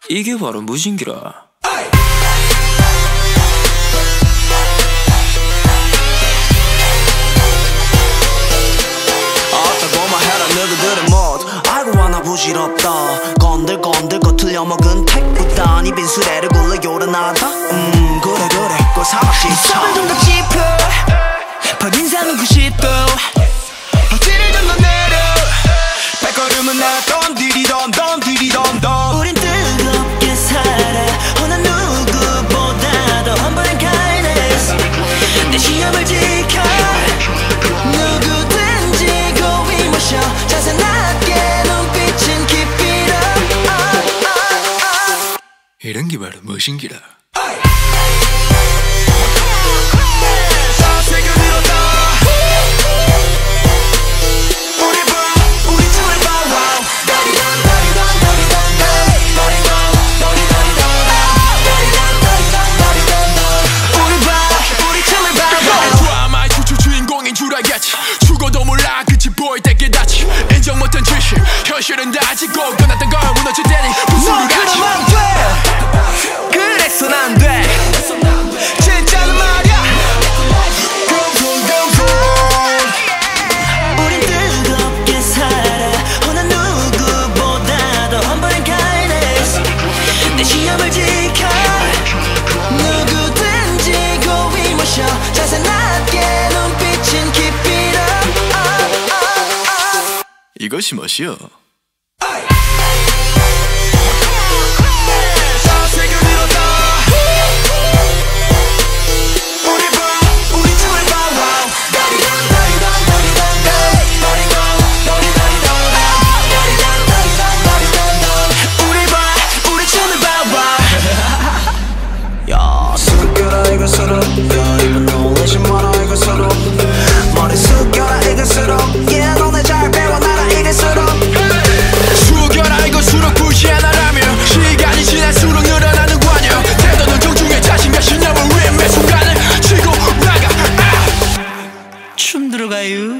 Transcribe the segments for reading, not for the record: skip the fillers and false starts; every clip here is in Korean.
이게 바로 무신기라. 너희들의 멋 알고 하나 부질없다. 건들건들 거 틀려먹은 택보다 이 빈수레를 굴러 요란하다. 그래 꼴 사막지 섭을 좀 더 짚어 첫인상은 90도 어찌를 좀 더 내려 발걸음은 나 덤디리덤 우린 뜨겁게 살아 어느 누구보다도 humble kindness 내 시험을 지켜 누구든지 고이 모셔 자세 낮게 눈빛은 keep it up. 이런 게 바로 무신기라. 죽어도 몰라 끝이 보일 때 깨닫지 인정 못한 지식 현실은 다지고 끝났던 걸 무너질 때니 부수를 같이 넌 그러면 안 돼 그래선 안 돼 진짜는 말야 우린 뜨겁게 살아 어느 누구보다도 humble kindness 내 시험을 지켜 누구든지 고이 모셔 자세 낮게 눈빛은 keep it up. 이것이 멋이여. 춤 들어가요.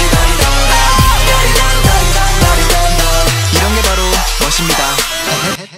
이런 게 바로 멋입니다.